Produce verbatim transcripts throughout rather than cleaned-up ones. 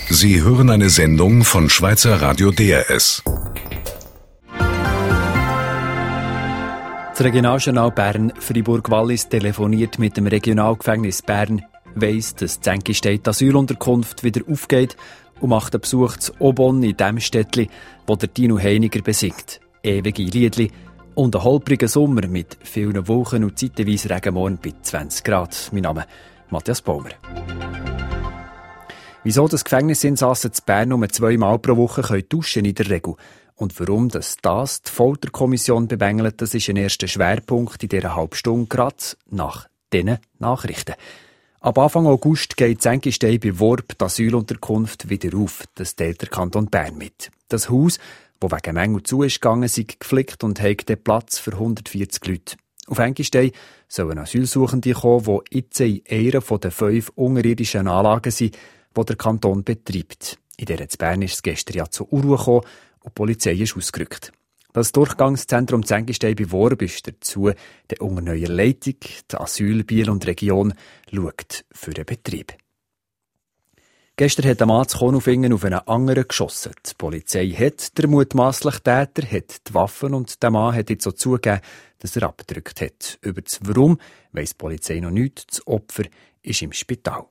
Sie hören eine Sendung von Schweizer Radio D R S. Das Regionaljournal Bern Fribourg-Wallis telefoniert mit dem Regionalgefängnis Bern, weiss, dass die Zenkistedt Asylunterkunft wieder aufgeht und macht einen Besuch zu Obon in dem Städtli, wo der Dino Heiniger besingt. Ewige Liedli und einen holprigen Sommer mit vielen Wolken und zeitweise Regenmorgen bei zwanzig Grad. Mein Name ist Matthias Baumer. Wieso das Gefängnisinsassen zu Bern nur zweimal pro Woche können duschen in der Regel und warum das, das die Folterkommission bemängelt, das ist ein erster Schwerpunkt in dieser Halbstunde, gerade nach diesen Nachrichten. Ab Anfang August geht Zenkistedt bei Worb die Asylunterkunft wieder auf. Das teilt der Kanton Bern mit. Das Haus, das wegen Mängel zu ist gegangen, sei geflickt und hat den Platz für hundertvierzig Leute. Auf Zenkistedt sollen Asylsuchende kommen, die jetzt in einer von den fünf unterirdischen Anlagen sind, die der Kanton betreibt. In dieser zu Bern ist es gestern ja zur Unruhe gekommen und die Polizei ist ausgerückt. Das Durchgangszentrum Zenkistedt bei Worb ist dazu der unter neuer Leitung, die Asyl Biel und Region, schaut für den Betrieb. Gestern hat ein Mann zu Konufingen auf einen anderen geschossen. Die Polizei hat den mutmaßlichen Täter, hat die Waffen und der Mann hat jetzt so zugegeben, dass er abgedrückt hat. Über das Warum weiss die Polizei noch nichts. Das Opfer ist im Spital.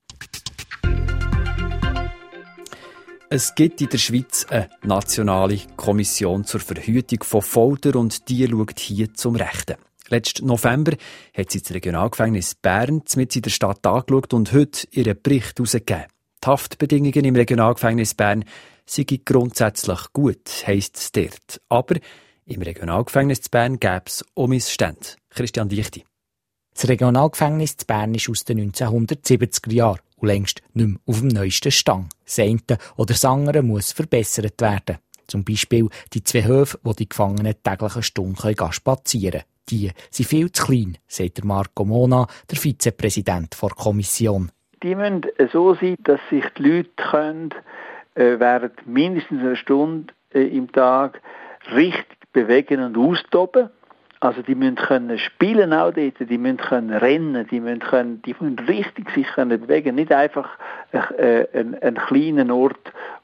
Es gibt in der Schweiz eine nationale Kommission zur Verhütung von Folter und die schaut hier zum Rechten. Letzten November hat sie das Regionalgefängnis Bern mit in der Stadt angeschaut und heute ihren Bericht herausgegeben. Die Haftbedingungen im Regionalgefängnis Bern seien grundsätzlich gut, heisst es dort. Aber im Regionalgefängnis Bern gäbe es auch Missstände. Christian Dichti. Das Regionalgefängnis Bern ist aus den neunzehnhundertsiebziger Jahren und längst nicht mehr auf dem neuesten Stand. Das eine oder das andere muss verbessert werden. Zum Beispiel die zwei Höfe, wo die Gefangenen täglich eine Stunde spazieren können. Die sind viel zu klein, sagt Marco Mona, der Vizepräsident der Kommission. Die müssen so sein, dass sich die Leute können, äh, während mindestens einer Stunde äh, im Tag richtig bewegen und austoben. Also die müssen können spielen auch dort, die müssen können rennen, die müssen, können, die müssen richtig sich können bewegen. Nicht einfach äh, ein, ein kleiner Ort,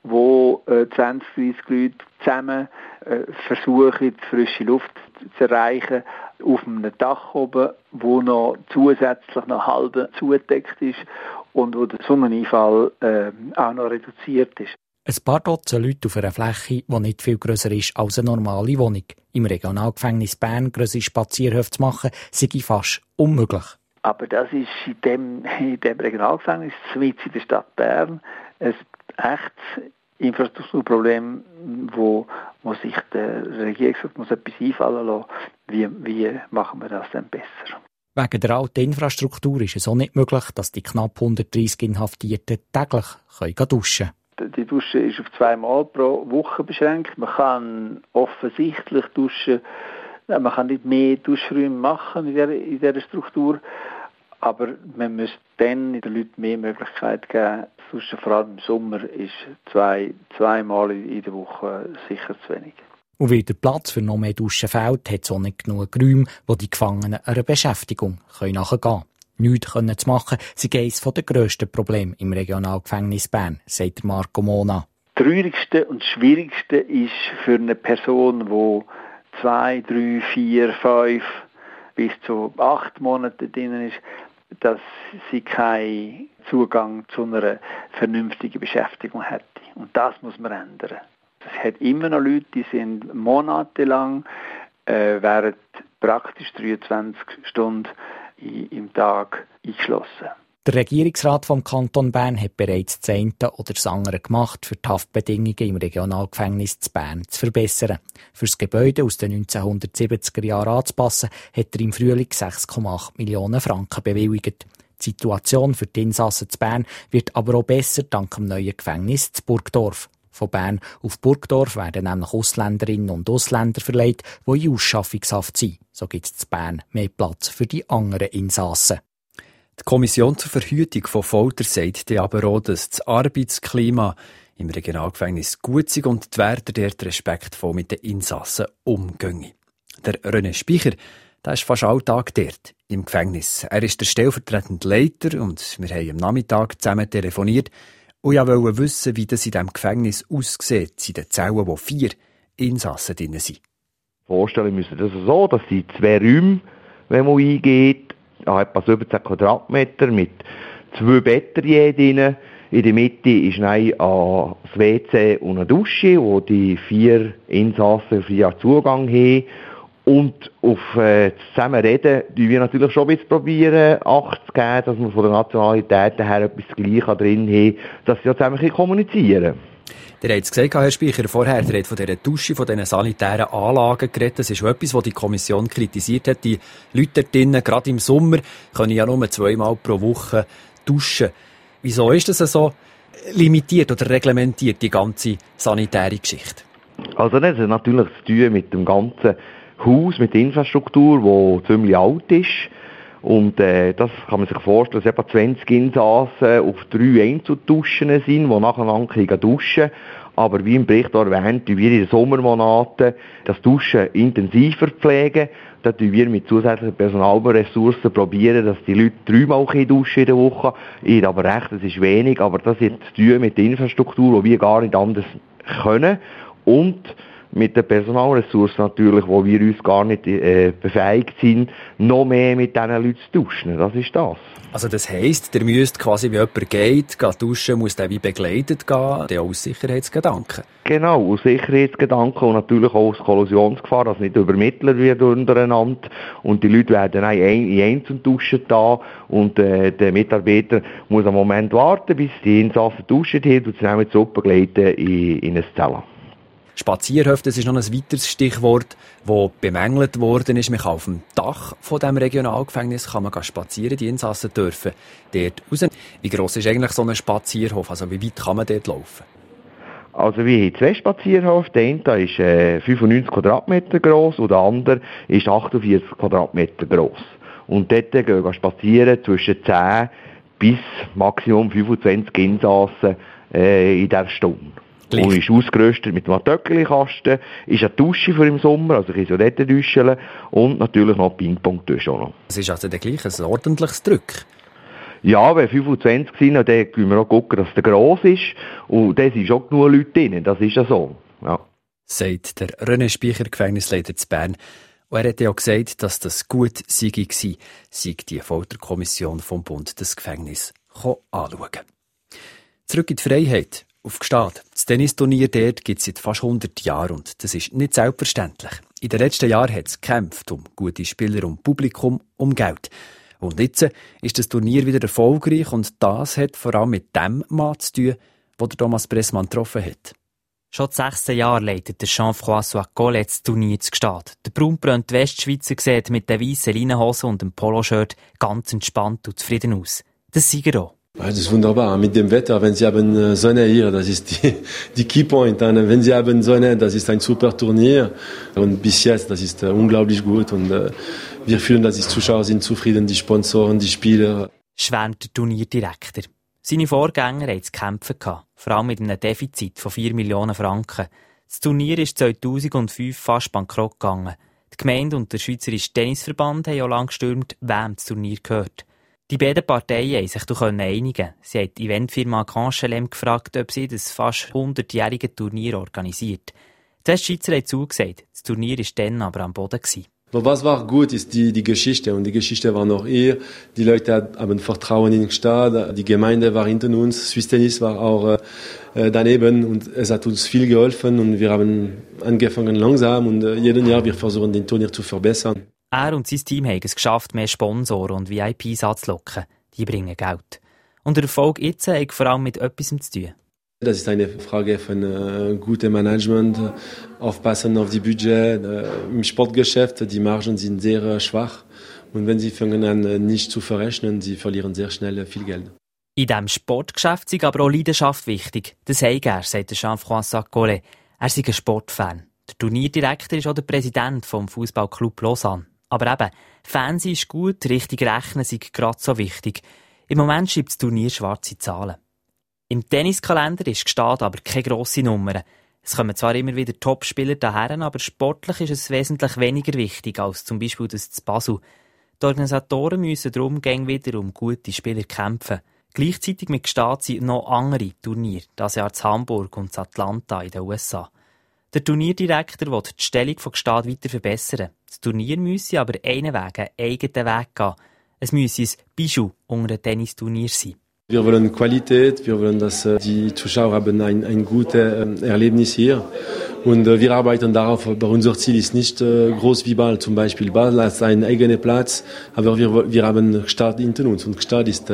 wo äh, zwanzig, dreissig Leute zusammen äh, versuchen, die frische Luft zu erreichen, auf einem Dach oben, wo noch zusätzlich noch halb zugedeckt ist und wo der Sonneneinfall äh, auch noch reduziert ist. Ein paar Dutzend Leute auf einer Fläche, die nicht viel grösser ist als eine normale Wohnung. Im Regionalgefängnis Bern grössere Spazierhöfe zu machen, sei fast unmöglich. Aber das ist in dem, in dem Regionalgefängnis, in der Stadt Bern, ein echtes Infrastrukturproblem, wo, wo sich der Regierungsrat muss etwas einfallen lassen, wie, wie machen wir das denn besser. Wegen der alten Infrastruktur ist es auch nicht möglich, dass die knapp hundertdreissig Inhaftierten täglich können duschen können. Die Dusche ist auf zweimal pro Woche beschränkt. Man kann offensichtlich duschen, man kann nicht mehr Duschräume machen in dieser, in dieser Struktur, aber man muss dann den Leuten mehr Möglichkeit geben. Das Duschen, vor allem im Sommer, ist zwei, zweimal in der Woche sicher zu wenig. Und weil der Platz für noch mehr Duschen fehlt, hat es auch nicht genug Räume, wo die Gefangenen einer Beschäftigung nachgehen können. Nichts können zu machen, sei eines der grössten Probleme im Regionalgefängnis Bern, sagt Marco Mona. Das Traurigste und Schwierigste ist für eine Person, die zwei, drei, vier, fünf bis zu acht Monate drin ist, dass sie keinen Zugang zu einer vernünftigen Beschäftigung hätte. Und das muss man ändern. Es hat immer noch Leute, die sind monatelang äh, während praktisch dreiundzwanzig Stunden im Tag eingeschlossen. Der Regierungsrat vom Kanton Bern hat bereits das eine oder das andere gemacht, für die Haftbedingungen im Regionalgefängnis zu Bern zu verbessern. Für das Gebäude aus den neunzehnhundertsiebziger Jahren anzupassen, hat er im Frühling sechs Komma acht Millionen Franken bewilligt. Die Situation für die Insassen zu Bern wird aber auch besser dank dem neuen Gefängnis zu Burgdorf. Von Bern auf Burgdorf werden nämlich Ausländerinnen und Ausländer verlegt, die in Ausschaffungshaft sind. So gibt es in Bern mehr Platz für die anderen Insassen. Die Kommission zur Verhütung von Folter sagt aber auch, dass das Arbeitsklima im Regionalgefängnis gut sei und die Wärter dort respektvoll mit den Insassen umgehen. Der René Speicher, der ist fast alltag dort im Gefängnis. Er ist der stellvertretende Leiter und wir haben am Nachmittag zusammen telefoniert Und ich wollte wissen, wie das in diesem Gefängnis aussieht, in den Zellen, wo vier Insassen drin sind. Vorstellen müssen das so, dass sie zwei Räume, wenn man eingeht, etwa siebzehn Quadratmeter mit zwei Betten je drin. In der Mitte ist ein W C und eine Dusche, wo die vier Insassen freien Zugang haben. Und auf äh, das Zusammenreden probieren wir natürlich schon ein bisschen probieren, Acht zu geben, dass wir von der Nationalität her etwas Gleiches drin haben, dass sie auch zusammen kommunizieren können. Ihr habt es gesagt, Herr Speicher, vorher, ihr habt von dieser Dusche, von diesen sanitären Anlagen geredet. Das ist schon etwas, was die Kommission kritisiert hat. Die Leute dort drinnen, gerade im Sommer, können ja nur zweimal pro Woche duschen. Wieso ist das so limitiert oder reglementiert, die ganze sanitäre Geschichte? Also das hat natürlich zu tun mit dem ganzen Haus, mit der Infrastruktur, die ziemlich alt ist. Und äh, das kann man sich vorstellen, dass etwa zwanzig Insassen auf drei Einzelduschen sind, die nacheinander duschen. Aber wie im Bericht erwähnt, tun wir in den Sommermonaten das Duschen intensiver pflegen. Da tun wir mit zusätzlichen Personalressourcen probieren, dass die Leute dreimal duschen in der Woche. Ich habe aber recht, das ist wenig, aber das hat zu tun mit der Infrastruktur, die wir gar nicht anders können. Und mit den Personalressourcen natürlich, wo wir uns gar nicht äh, befähigt sind, noch mehr mit diesen Leuten zu duschen. Das ist das. Also das heisst, ihr müsst quasi, wie jemand geht, geht duschen, muss der wie begleitet gehen, der aus Sicherheitsgedanken. Genau, aus Sicherheitsgedanken und natürlich auch aus Kollusionsgefahr, dass nicht übermittelt wird untereinander. Und die Leute werden auch in einzelnen Duschen da und äh, der Mitarbeiter muss einen Moment warten, bis die Insassen duschen haben und sie dann zurückbegleiten in, in ein Zelle. Spazierhöfe, das ist noch ein weiteres Stichwort, das bemängelt worden ist. Man kann auf dem Dach von diesem Regionalgefängnis kann man spazieren, die Insassen dürfen dort raus. Wie gross ist eigentlich so ein Spazierhof? Also wie weit kann man dort laufen? Also wir haben zwei Spazierhöfe. Der eine ist äh, fünfundneunzig Quadratmeter gross und der andere ist achtundvierzig Quadratmeter gross. Und dort gehen wir spazieren zwischen zehn bis maximum fünfundzwanzig Insassen äh, in dieser Stunde. Und ist ausgerüstet mit einem Töckeli-Kasten, ist eine Dusche für im Sommer, also ich kann so dort duschen und natürlich noch Ping-Pong-Dusche auch noch. Das ist also der gleiche, ein ordentliches Drück. Ja, wenn fünfundzwanzig sind, dann können wir auch gucken, dass der gross ist und da sind schon genug Leute drin, das ist ja so. Ja. Sagt der René Speicher, Gefängnisleiter zu Bern. Und er hat ja auch gesagt, dass das gut sei gewesen, sei die Folterkommission vom Bund das Gefängnis anschauen. Zurück in die Freiheit. Auf Gstaad. Das Tennisturnier dort gibt es seit fast hundert Jahren und das ist nicht selbstverständlich. In den letzten Jahren hat es gekämpft um gute Spieler, um Publikum, um Geld. Und jetzt ist das Turnier wieder erfolgreich und das hat vor allem mit dem Mann zu tun, den Thomas Pressmann getroffen hat. Schon sechzehn Jahre leitet der Jean-François Collet das Turnier zu Gstaad. Der braunbrönte Westschweizer sieht mit den weißen Leinenhosen und dem Poloshirt ganz entspannt und zufrieden aus. Das sei er auch. Das ist wunderbar. Mit dem Wetter, wenn Sie haben Sonne hier, das ist die, die Keypoint. Wenn Sie haben Sonne, das ist ein super Turnier. Und bis jetzt, das ist unglaublich gut. Und wir fühlen, dass die Zuschauer sind zufrieden, die Sponsoren, die Spieler. Schwärmt der Turnierdirektor. Seine Vorgänger hatten zu kämpfen gehabt, vor allem mit einem Defizit von vier Millionen Franken. Das Turnier ist zweitausendfünf fast bankrott gegangen. Die Gemeinde und der Schweizerische Tennisverband haben auch lange gestürmt, wem das Turnier gehört. Die beiden Parteien haben sich einigen. Sie hat die Eventfirma Canchelem gefragt, ob sie das fast hundertjährige Turnier organisiert. Die Westschweizer haben zugesagt, das Turnier war dann aber am Boden gewesen. Was war gut, ist die, die Geschichte. Und die Geschichte war noch hier. Die Leute haben Vertrauen in den Staat. Die Gemeinde war hinter uns. Swiss Tennis war auch äh, daneben. Und es hat uns viel geholfen. Und wir haben angefangen langsam. Und äh, jeden Jahr wir versuchen, den Turnier zu verbessern. Er und sein Team haben es geschafft, mehr Sponsoren und V I Ps anzulocken. Die bringen Geld. Und der Erfolg jetzt hat vor allem mit etwas zu tun. Das ist eine Frage von äh, gutem Management, aufpassen auf die Budget. Äh, Im Sportgeschäft, die Margen sind sehr äh, schwach. Und wenn sie fangen an, äh, nicht zu verrechnen, sie verlieren sehr schnell äh, viel Geld. In diesem Sportgeschäft ist aber auch Leidenschaft wichtig. Das sagt er, sagt Jean-François Collet. Er ist ein Sportfan. Der Turnierdirektor ist auch der Präsident vom Fußballclub Lausanne. Aber eben, Fernsehen ist gut, richtig rechnen ist gerade so wichtig. Im Moment schreibt das Turnier schwarze Zahlen. Im Tenniskalender ist Gstaad aber keine grosse Nummer. Es kommen zwar immer wieder Top-Spieler daher, aber sportlich ist es wesentlich weniger wichtig als zum Beispiel das zu Basel. Die Organisatoren müssen darum gäng wieder um gute Spieler kämpfen. Gleichzeitig mit Gstaad sind noch andere Turniere, das Jahr in Hamburg und in Atlanta in den U S A. Der Turnierdirektor will die Stellung von Gstaad weiter verbessern. Das Turnier müsse aber einen Weg, einen eigenen Weg gehen. Es müsse ein Bijou unter einem Tennisturnier sein. Wir wollen Qualität, wir wollen, dass die Zuschauer haben ein, ein gutes Erlebnis hier. Und wir arbeiten darauf, aber unser Ziel ist nicht groß wie Ball. Zum Beispiel Ball hat einen eigenen Platz, aber wir, wir haben Gstaad hinter uns und Gstaad ist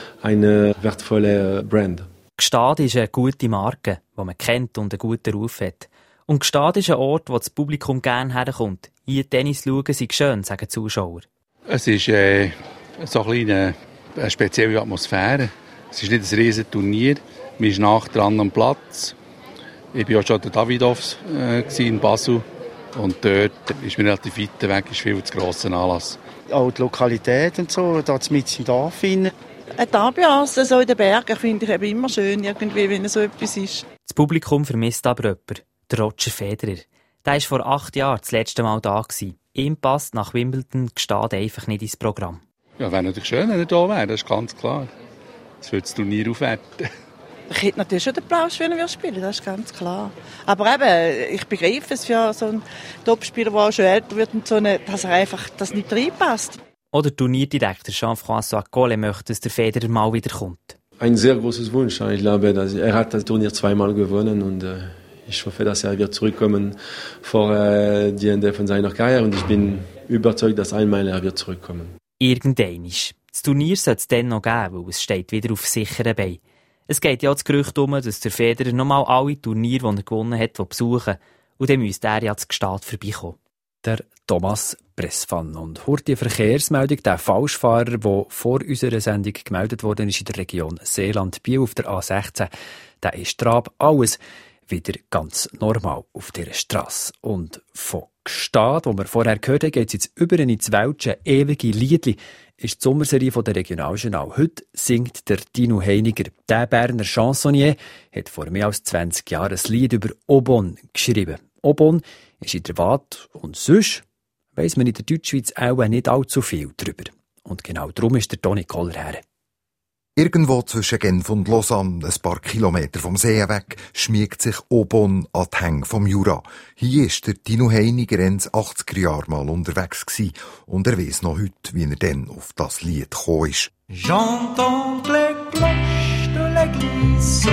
eine wertvolle Brand. Gstaad ist eine gute Marke, die man kennt und einen guten Ruf hat. Und Gstaad ist ein Ort, wo das Publikum gerne herkommt. Hier Tennis schauen sei schön, sagen die Zuschauer. Es ist äh, so ein eine, eine spezielle Atmosphäre. Es ist nicht ein riesiges Turnier. Man ist nach dran am Platz. Ich war auch schon in Davidoffs äh, in Basel. Und dort ist mir relativ weit weg, ist viel zu grosser Anlass. Auch die Lokalität und so, da mit im Dorf finden. Die Ambiance so in den Bergen finde ich eben immer schön, irgendwie, wenn so etwas ist. Das Publikum vermisst aber jemanden, der Roger Federer. Der war vor acht Jahren das letzte Mal da gewesen. Ihm passt nach Wimbledon Gstaad einfach nicht ins Programm. Ja, wäre natürlich schön, wenn er da wäre, das ist ganz klar. Das würde das Turnier aufwerten. Ich hätte natürlich schon den Applaus, wenn er spielen würde, das ist ganz klar. Aber eben, ich begreife es für so einen Topspieler, der auch schon älter wird, und so eine, dass er einfach das nicht reinpasst. Oder Turnierdirektor Jean-François Collet möchte, dass der Federer mal wieder kommt. Ein sehr großes Wunsch. Ich glaube, dass er hat das Turnier zweimal gewonnen und äh, ich hoffe, dass er wird zurückkommen vor äh, die Ende von seiner Karriere und ich bin überzeugt, dass einmal er wird zurückkommen. Irgendeinisch. Das Turnier soll es dann noch geben, weil es steht wieder auf sicheren Beinen. Es geht ja das Gerücht um, dass der Federer nochmal alle Turniere, die er gewonnen hat, besuchen. Und dann müsste er ja zu Gstaad vorbeikommen. Der Thomas Pressvan. Und heute die Verkehrsmeldung, der Falschfahrer, der vor unserer Sendung gemeldet worden ist in der Region Seeland-Biel auf der A sechzehn, der ist Trab. Alles wieder ganz normal auf dieser Strasse. Und von Gstaad, wo wir vorher gehört haben, geht es jetzt über ins Welsche ewige Liedli, ist die Sommerserie von der Regionaljournal. Heute singt der Dino Heiniger. Der Berner Chansonnier hat vor mehr als zwanzig Jahren ein Lied über Aubonne geschrieben. Aubonne ist in der Waadt und sonst weiss man in der Deutschschweiz auch nicht allzu viel darüber. Und genau darum ist der Toni Koller her. Irgendwo zwischen Genf und Lausanne, ein paar Kilometer vom See weg, schmiegt sich Aubonne an die Hänge vom Jura. Hier war der Dino Heiniger in den achtziger Jahren mal unterwegs gewesen, und er weiss noch heute, wie er dann auf das Lied gekommen ist. J'entends les cloches de l'église,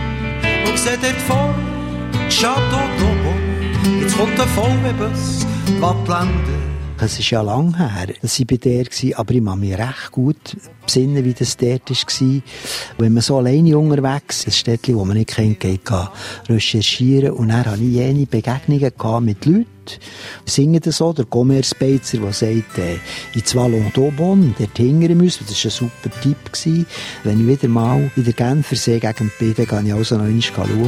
und sehe dort vor Château d'Aubonne. Jetzt kommt der V W-Bus, Wattländer. Es ist ja lang her, dass ich bei der war, aber ich kann mich recht gut besinnen, wie das dort war. Wenn man so alleine unterwegs, ein Städtchen, das man nicht kennt, geht, geht recherchieren. Und dann hatte ich jene Begegnungen mit Leuten. Singen das so, der Commerce-Beizer, der sagt, äh, ins Vallon d'Aubonne, dort hingern müssen. Das war ein super Tipp gewesen. Wenn ich wieder mal in der Genfersee gegen bin, dann kann ich also noch einmal schauen.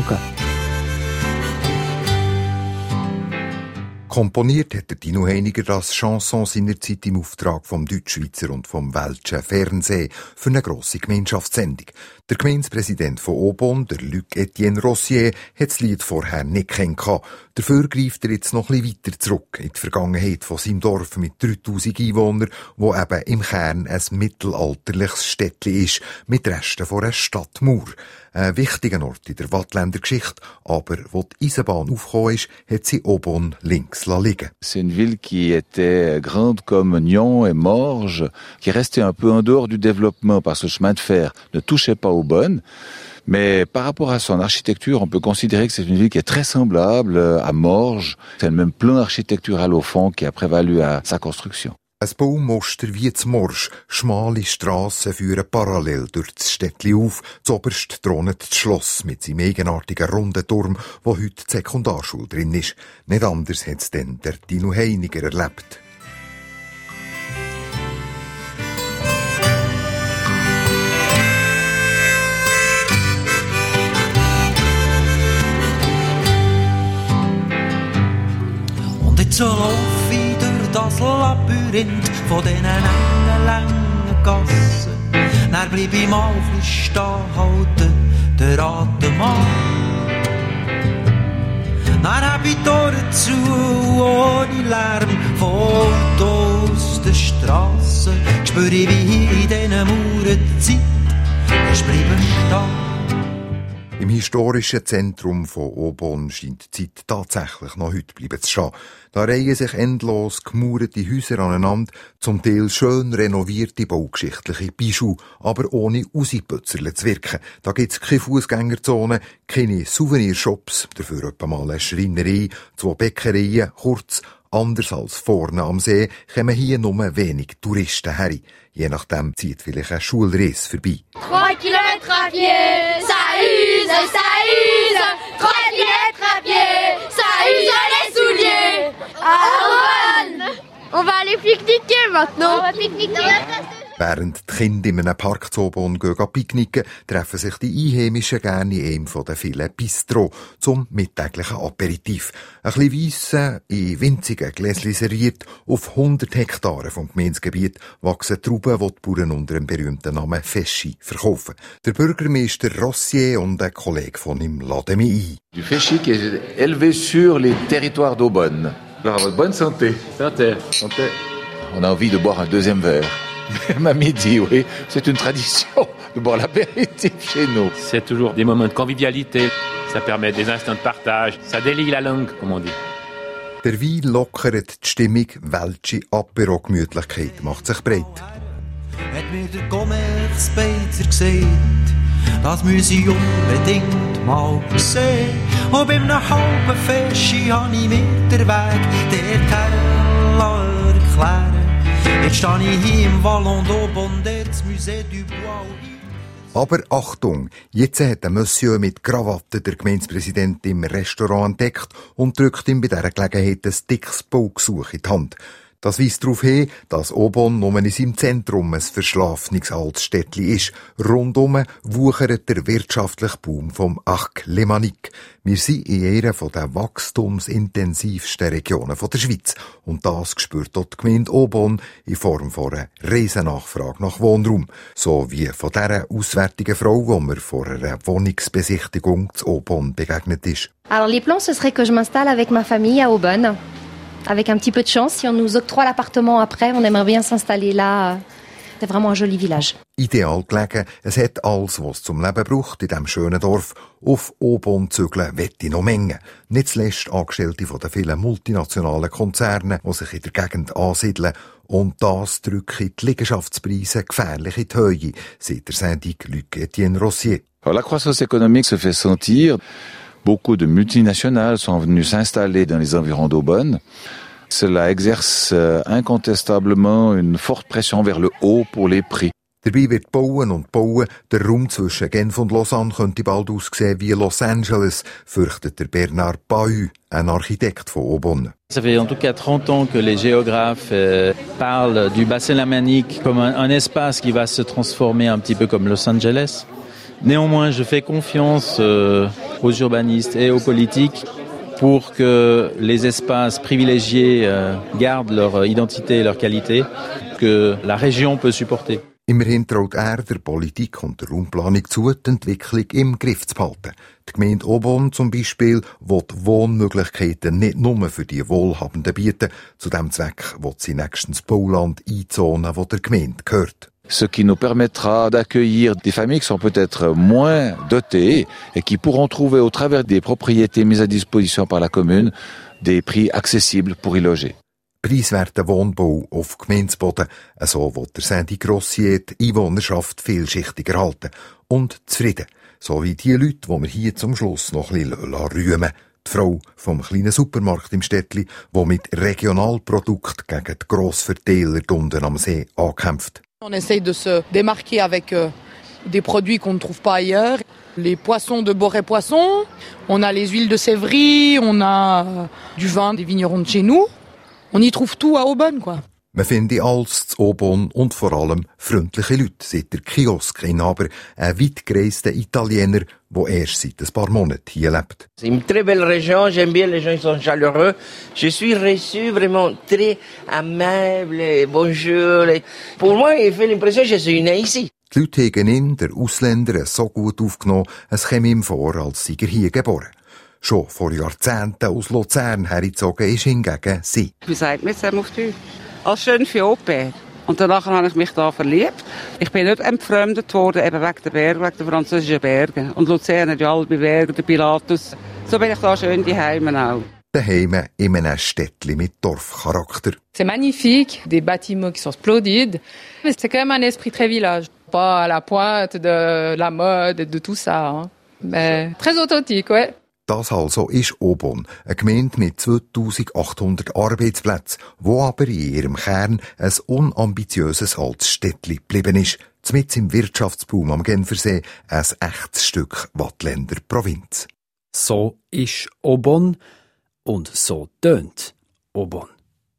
Komponiert hat der Dino Heiniger das Chanson seinerzeit im Auftrag vom Deutschschweizer und vom Welschen Fernsehen für eine grosse Gemeinschaftssendung. Der Gemeindepräsident von Aubonne, der Luc-Etienne Rossier, hat das Lied vorher nicht kennengelernt. Dafür greift er jetzt noch ein bisschen weiter zurück in die Vergangenheit von seinem Dorf mit dreitausend Einwohnern, wo eben im Kern ein mittelalterliches Städtchen ist, mit Resten von einer Stadtmauer. Ein wichtiger Ort in der Wattländer Geschichte, aber wo die Eisenbahn aufgekommen ist, hat sie Aubonne links liegen. C'est une ville qui était grande comme Nyon et Morges, qui restait un peu en dehors du développement parce que le chemin de fer ne touchait pas Aubonne. Mais par rapport à son architecture, on peut considérer que c'est une ville qui est très semblable à Morges. C'est le même plan architectural au fond qui a prévalu à sa construction. Ein Baumuster wie zu Morsch, schmale Strassen führen parallel durch das Städtchen auf. Zoberst thront das Schloss mit seinem eigenartigen runden Turm, wo heute die Sekundarschule drin ist. Nicht anders hat es denn der Dino Heiniger erlebt. Und jetzt so lauf ich durch das Labyrinth von diesen engen, langen Gassen. Dann bleib ich mal ein bisschen stehen, halte den Atem an. Dann hab ich die Tore zu, ohne Lärm von Autos aus der Strasse. Spür ich, wie in diesen Mauern die Zeit ist bleiben stehen. Im historischen Zentrum von Aubonne scheint die Zeit tatsächlich noch heute bleiben zu stehen. Da reihen sich endlos gemauerte Häuser aneinander, zum Teil schön renovierte baugeschichtliche Bijoux, aber ohne rausgepützelt zu wirken. Da gibt's keine Fußgängerzone, keine Souvenirshops, dafür etwa mal eine Schreinerei, zwei Bäckereien, kurz, anders als vorne am See, kommen hier nur wenig Touristen her. Je nachdem zieht vielleicht ein Schulreis vorbei. Trois kilomètres à pied, ça use, ça use. Trois kilomètres à pied, ça use les souliers. Ah, on va aller pique-niquer maintenant. On va pique-niquer. Während die Kinder in einem Park zu Aubonne gehen picknicken, treffen sich die Einheimischen gerne in einem der vielen Bistro zum mittäglichen Aperitif. Ein bisschen Weisse, in winzigen Gläschen serviert, auf hundert Hektaren vom Gemeindegebiet wachsen Trauben, die die Bauern unter dem berühmten Namen Feschi verkaufen. Der Bürgermeister Rossier und ein Kollege von ihm laden mich ein. Du Feschi qui est élevé sur les territoires d'Aubonne. Alors, votre bonne santé. Santé. Santé. On a envie de boire un deuxième verre. Même à midi, oui. C'est une tradition de boire l'apéritif chez nous. C'est toujours des moments de convivialité. Ça permet des instants de partage. Ça délie la langue, comme on dit. Der Wein lockert die Stimmung, welsche Apero-Gemütlichkeit macht sich breit. Hat mir der Commerce-Beizer gesagt, das müsse ich unbedingt mal sehen. Und beim halben Feschi habe ich mir den Weg dorthin erklären. Jetzt stehe ich hier im Vallon d'Aubonne, das Musée du Bois. Aber Achtung, jetzt hat ein Monsieur mit Krawatte der Gemeindepräsident im Restaurant entdeckt und drückt ihm bei dieser Gelegenheit ein dickes Baugesuch in die Hand. Das weist darauf hin, dass Aubonne nur in seinem Zentrum ein verschlafenes altes Städtchen ist. Rundum wuchert der wirtschaftliche Boom vom Arc Lémanique. Wir sind in einer der wachstumsintensivsten Regionen der Schweiz. Und das spürt dort die Gemeinde Aubonne in Form von einer Riesennachfrage nach Wohnraum. So wie von dieser auswärtigen Frau, die mir vor einer Wohnungsbesichtigung zu Aubonne begegnet ist. Alors les plans, ce serait que je m'installe avec ma famille à Aubonne. Avec un petit peu de chance, si on nous octroie l'appartement après, on aimerait bien s'installer là. C'est vraiment un joli village. Ideal gelegen, es hat alles, was es zum Leben braucht in diesem schönen Dorf. Auf Aubonne zügeln wette noch Menge. Nicht zuletzt Angestellte von den vielen multinationalen Konzernen, die sich in der Gegend ansiedeln. Und das drückt die Liegenschaftspreise gefährlich in die Höhe, sagt der Syndic Luc Etienne Rossier. La croissance économique se fait sentir. Beaucoup de multinationales sont venues s'installer dans les environs d'Aubonne. Cela exerce incontestablement une forte pression vers le haut pour les prix. Dabei wird bauen und bauen. Der Raum zwischen Genf und Lausanne könnte bald aussehen wie Los Angeles, fürchtet der Bernard Bahut, ein Architekt von Aubonne. Ça fait en tout cas trente ans que les géographes euh, parlent du bassin lémanique comme un, un espace qui va se transformer un petit peu comme Los Angeles. Néanmoins, je fais confiance euh, aux urbanistes et aux politiques pour que les espaces privilégiés euh, gardent leur identité et leur qualité, que la région peut supporter. Immerhin traut er der Politik und der Raumplanung zu, die Entwicklung im Griff zu behalten. Die Gemeinde Aubonne zum Beispiel will Wohnmöglichkeiten nicht nur für die Wohlhabenden bieten. Zu diesem Zweck will sie nächstens Bauland einzonen, wo der Gemeinde gehört. Ce qui nous permettra d'accueillir des familles qui sont peut-être moins dotées et qui pourront trouver au travers des propriétés mises à disposition par la commune des prix accessibles pour y loger. Preiswerter Wohnbau auf Gemeindeboden, so will der Syndic Rossier die Einwohnerschaft vielschichtig erhalten und zufrieden. So wie die Leute, die wir hier zum Schluss noch ein bisschen rühmen. Die Frau vom kleinen Supermarkt im Städtli, die mit Regionalprodukten gegen die Grossverteiler unten am See ankämpft. On essaye de se démarquer avec euh, des produits qu'on ne trouve pas ailleurs. Les poissons de Boré-Poisson, on a les huiles de Sévry, on a euh, du vin des vignerons de chez nous. On y trouve tout à Aubonne, quoi. Man finde alles zu Aubonne und vor allem freundliche Leute, sagt der Kioskinhaber, ein weit gereister Italiener, der erst seit ein paar Monaten hier lebt. C'est une très belle région, j'aime bien, les gens ils sont chaleureux. Je suis reçu vraiment très aimable, bonjour. Pour moi, il fait l'impression que je suis né ici. Die Leute haben ihn, der Ausländer, so gut aufgenommen, es käme ihm vor, als sei er hier geboren. Schon vor Jahrzehnten aus Luzern hergezogen ist hingegen sie. Wie sagt man es auf Deutsch? Als schön für Au pair. Und danach habe ich mich da verliebt. Ich bin nicht entfremdet worden, eben wegen der Berge, wegen der französischen Berge. Und Luzern hat ja alle Berge, der Pilatus. So bin ich da schön daheim auch. Daheim in einem Städtli mit Dorfcharakter. C'est magnifique, des bâtiments qui sont splendides. Mais c'est quand même un esprit très village. Pas à la pointe de la mode et de tout ça. Hein. Mais très authentique, ouais. Das also ist Aubonne, eine Gemeinde mit zweitausendachthundert Arbeitsplätzen, wo aber in ihrem Kern ein unambitiöses altes Städtli geblieben ist. Mitten im Wirtschaftsboom am Genfersee ein echtes Stück Waadtländer Provinz. So ist Aubonne und so tönt Aubonne.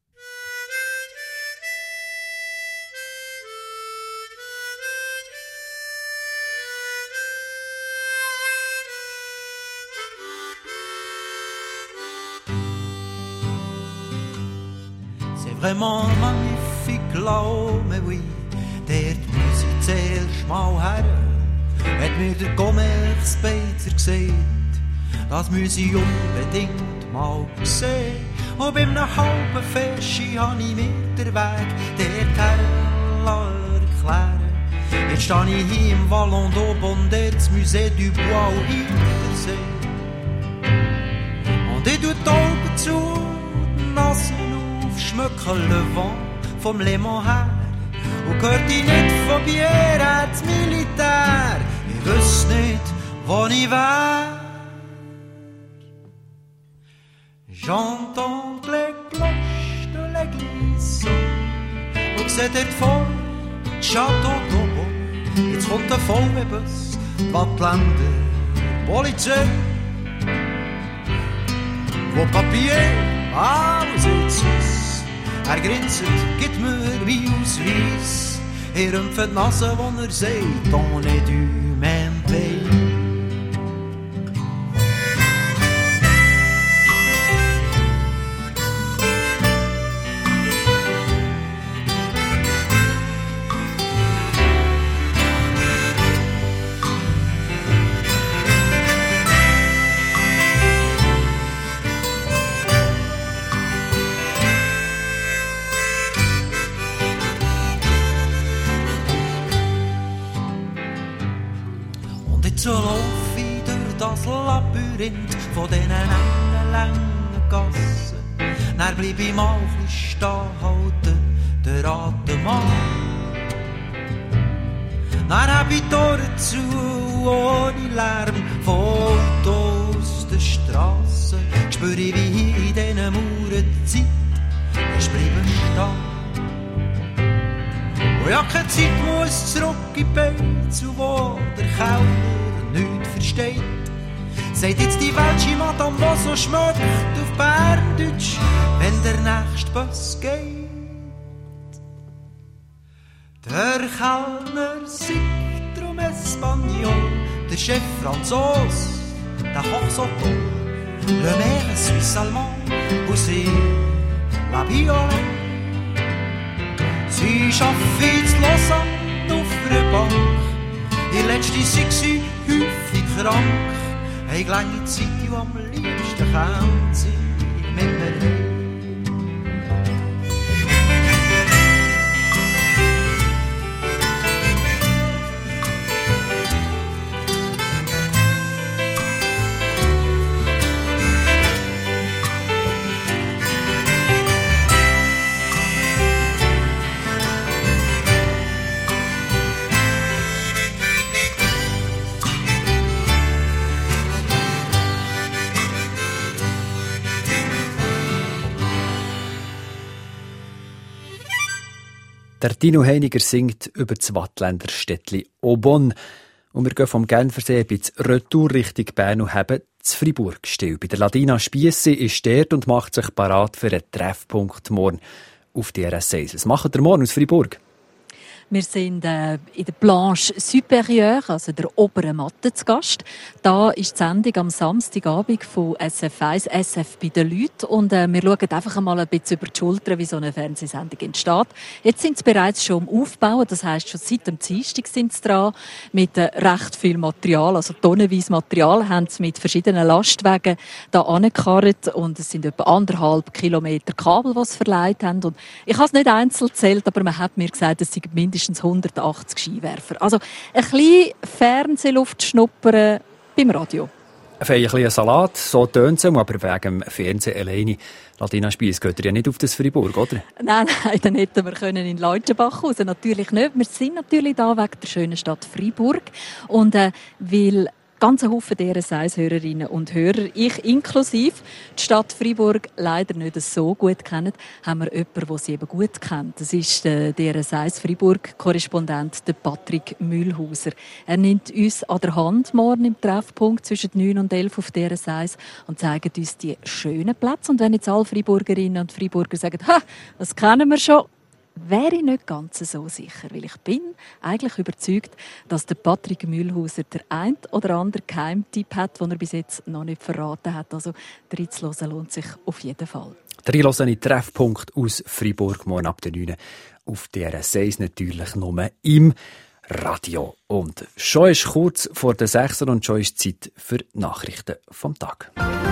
Vraiment magnifique là-haut, mais oui, der die Musik zuerst mal her. Hat mir der Commerce-Beizer gesagt, das müsse ich unbedingt mal sehen. Und beim einem halben Feschi habe ich mir den Weg dorthin erklären. Jetzt stehe ich hier im Vallon d'Aubonne, das Musée du Bois au Hintersee. Und ich tue die Augen zu, die Nase schmöckel le vent vom Le Mans her. Und gehört ich nicht von Bier ins Militär, ich wüsste nicht, wo ich wär. J'entends les cloches de l'église und sehe dort vor die Château d'Aubonne. Jetzt kommt der V W-Bus, Waadtländer Polizei. Wo Papier, ah, wo sitzt es? Er grinset, gibt mir wie Ausweis. Er rümpft die Nase, wo er sagt, on est du même pays. So lauf ich durch das Labyrinth von diesen engen, langen Gassen. Dann bleib ich mal ein bisschen stehen, halten den Atem an. Dann hab ich die Tore zu, ohne Lärm von Autos der Strasse. Spür ich, wie hier in diesen Mauern die Zeit ist bleiben stehen. Und ja, keine Zeit muss zurück in die Beiz, wo der Kellner nichts versteht. Seid jetzt die welsche Madame, die so schmeckt auf Berndeutsch, wenn der nächste Bus geht. Der Kellner singt drum Espanol, der Chef Franzos, der Koch so toll, le maire Suisse allemand, und sie la Violette. Sie arbeitet in Lausanne auf einer Bank, die letzte sei sie häufig krank. Eine lange Zeit, die am liebsten käme sie mit mir heim. Der Tino Heiniger singt über das Waadtländer Städtli Aubonne. Und wir gehen vom Genfersee bis Retour Richtung Bern und haben zu Fribourg still. Bei der Ladina Spiessi ist dort und macht sich parat für einen Treffpunkt morgen auf die R S eins. Was macht ihr morgen aus Fribourg? Wir sind äh, in der Planche Supérieure, also der oberen Matte, zu Gast. Da ist die Sendung am Samstagabend von S F eins, S F bei den Leuten. Und äh, wir schauen einfach einmal ein bisschen über die Schulter, wie so eine Fernsehsendung entsteht. Jetzt sind sie bereits schon am Aufbauen, das heisst, schon seit dem Dienstag sind sie dran, mit äh, recht viel Material, also tonnenweise Material, haben sie mit verschiedenen Lastwagen da angekarrt und es sind etwa anderthalb Kilometer Kabel, die sie verleiht haben. Und ich habe es nicht einzeln gezählt, aber man hat mir gesagt, es sind mindestens hundertachtzig Skiwerfer. Also ein bisschen Fernsehluft schnuppern beim Radio. Ein bisschen Salat, so tönt es, aber wegen dem Fernsehen alleine. Latina Spiess geht ihr ja nicht auf das Freiburg, oder? Nein, nein, dann hätten wir können in Leutschenbach raus. Natürlich nicht. Wir sind natürlich da wegen der schönen Stadt Freiburg. Und äh, weil ganz ein Haufen D R S eins-Hörerinnen und Hörer, ich inklusive, die Stadt Freiburg leider nicht so gut kennen, haben wir jemanden, der sie eben gut kennt. Das ist der D R S eins Freiburg-Korrespondent, der Patrick Mühlhauser. Er nimmt uns an der Hand morgen im Treffpunkt zwischen neun und elf auf D R S eins und zeigt uns die schönen Plätze. Und wenn jetzt alle Freiburgerinnen und Freiburger sagen, ha, das kennen wir schon, wäre ich nicht ganz so sicher, weil ich bin eigentlich überzeugt, dass der Patrick Mühlhauser der ein oder andere Geheimtipp hat, den er bis jetzt noch nicht verraten hat. Also reinzuhören lohnt sich auf jeden Fall. Reinhören in Treffpunkt aus Freiburg, morgen ab der neun auf D R S eins, natürlich nur im Radio. Und schon ist kurz vor der sechs und schon ist Zeit für die Nachrichten vom Tag.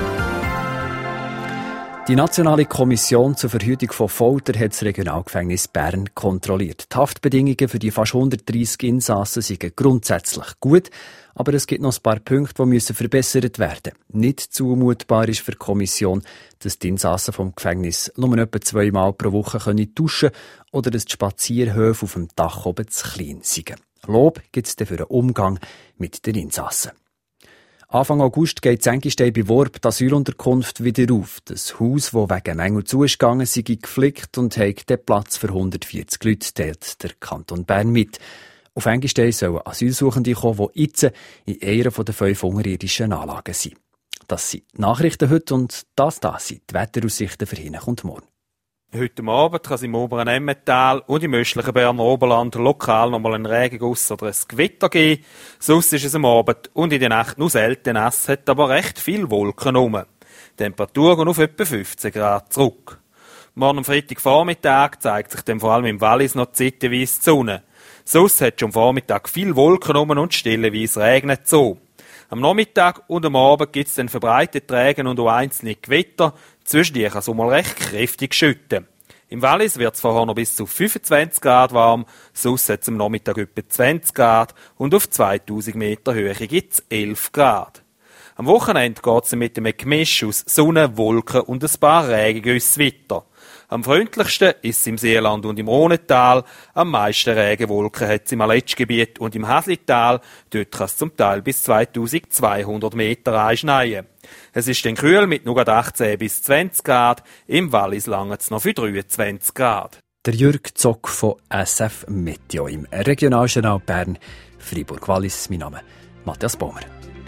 Die Nationale Kommission zur Verhütung von Folter hat das Regionalgefängnis Bern kontrolliert. Die Haftbedingungen für die fast hundertdreissig Insassen sind grundsätzlich gut, aber es gibt noch ein paar Punkte, die müssen verbessert werden. Nicht zumutbar ist für die Kommission, dass die Insassen vom Gefängnis nur etwa zweimal pro Woche duschen können oder dass die Spazierhöfe auf dem Dach oben zu klein sind. Lob gibt es für den Umgang mit den Insassen. Anfang August geht Zengistein bei Worb die Asylunterkunft wieder auf. Das Haus, das wegen Mängel zugegangen sei, geflickt und hat den Platz für hundertvierzig Leute, teilt der Kanton Bern mit. Auf Zengistein sollen Asylsuchende kommen, die jetzt in einer der fünf unterirdischen Anlagen sind. Das sind die Nachrichten heute und das da sind die Wetteraussichten für hin und morgen. Heute Abend kann es im oberen Emmental und im östlichen Berner Oberland lokal noch mal einen Regenguss oder ein Gewitter geben. Sonst ist es am Abend und in der Nacht nur selten nass, hat aber recht viel Wolken rum. Die Temperatur geht auf etwa fünfzehn Grad zurück. Morgen am Freitagvormittag zeigt sich dann vor allem im Wallis noch zeitweise die Sonne. Sonst hat schon am Vormittag viel Wolken rum und stellenweise regnet so. Am Nachmittag und am Abend gibt es dann verbreitete Regen und auch einzelne Gewitter. Zwischendurch kann es auch mal recht kräftig schütten. Im Wallis wird es vorher noch bis zu fünfundzwanzig Grad warm, sonst hat es am Nachmittag etwa zwanzig Grad und auf zweitausend Meter Höhe gibt es elf Grad. Am Wochenende geht es mit einem Gemisch aus Sonne, Wolken und ein paar Regengüsse weiter. Am freundlichsten ist es im Seeland und im Rhonental. Am meisten Regenwolken hat es im Aletschgebiet und im Haslital. Dort kann es zum Teil bis zweitausendzweihundert Meter einschneien. Es ist dann kühl mit nur achtzehn bis zwanzig Grad. Im Wallis langt es noch für dreiundzwanzig Grad. Der Jürg Zock von S F Meteo im Regionaljournal Bern, Freiburg-Wallis. Mein Name Matthias Baumer.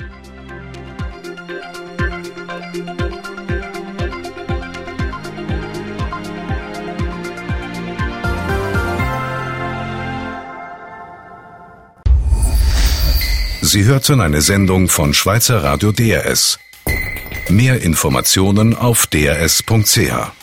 Sie hörten eine Sendung von Schweizer Radio D R S. Mehr Informationen auf d r s punkt c h.